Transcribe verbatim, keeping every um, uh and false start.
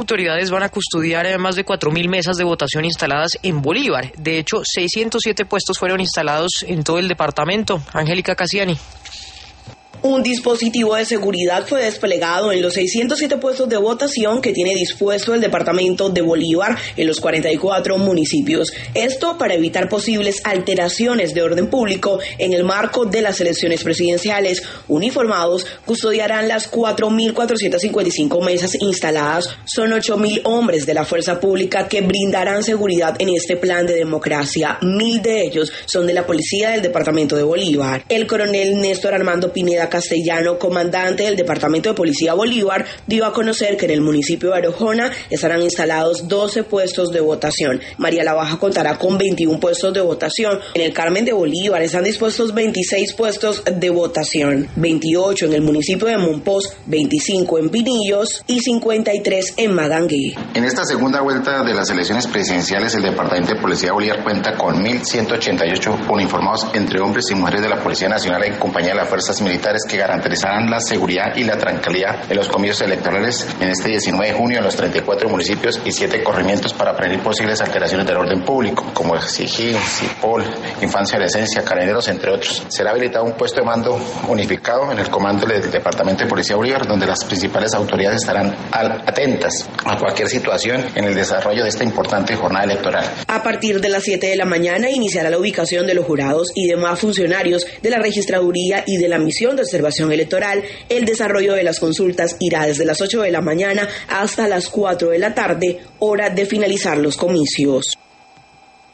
autoridades van a custodiar más de cuatro mil mesas de votación instaladas en Bolívar. De hecho, seiscientos siete puestos fueron instalados en todo el departamento. Angélica Casiani. Un dispositivo de seguridad fue desplegado en los seiscientos siete puestos de votación que tiene dispuesto el departamento de Bolívar en los cuarenta y cuatro municipios. Esto para evitar posibles alteraciones de orden público en el marco de las elecciones presidenciales. Uniformados custodiarán las cuatro mil cuatrocientas cincuenta y cinco mesas instaladas. Son ocho mil hombres de la fuerza pública que brindarán seguridad en este plan de democracia. Mil de ellos son de la policía del departamento de Bolívar. El coronel Néstor Armando Pineda Castellano, comandante del Departamento de Policía Bolívar, dio a conocer que en el municipio de Arojona estarán instalados doce puestos de votación. María la Baja contará con veintiún puestos de votación. En el Carmen de Bolívar están dispuestos veintiséis puestos de votación, veintiocho en el municipio de Monpós, veinticinco en Pinillos y cincuenta y tres en Magangué. En esta segunda vuelta de las elecciones presidenciales, el Departamento de Policía de Bolívar cuenta con mil ciento ochenta y ocho uniformados entre hombres y mujeres de la Policía Nacional en compañía de las fuerzas militares que garantizarán la seguridad y la tranquilidad en los comicios electorales en este diecinueve de junio en los treinta y cuatro municipios y siete corregimientos para prevenir posibles alteraciones del orden público, como SIGIN, CIPOL, Infancia y Adolescencia, Carabineros, entre otros. Será habilitado un puesto de mando unificado en el comando del Departamento de Policía Bolívar, donde las principales autoridades estarán atentas a cualquier situación en el desarrollo de esta importante jornada electoral. A partir de las siete de la mañana iniciará la ubicación de los jurados y demás funcionarios de la registraduría y de la misión de observación electoral. El desarrollo de las consultas irá desde las ocho de la mañana hasta las cuatro de la tarde, hora de finalizar los comicios.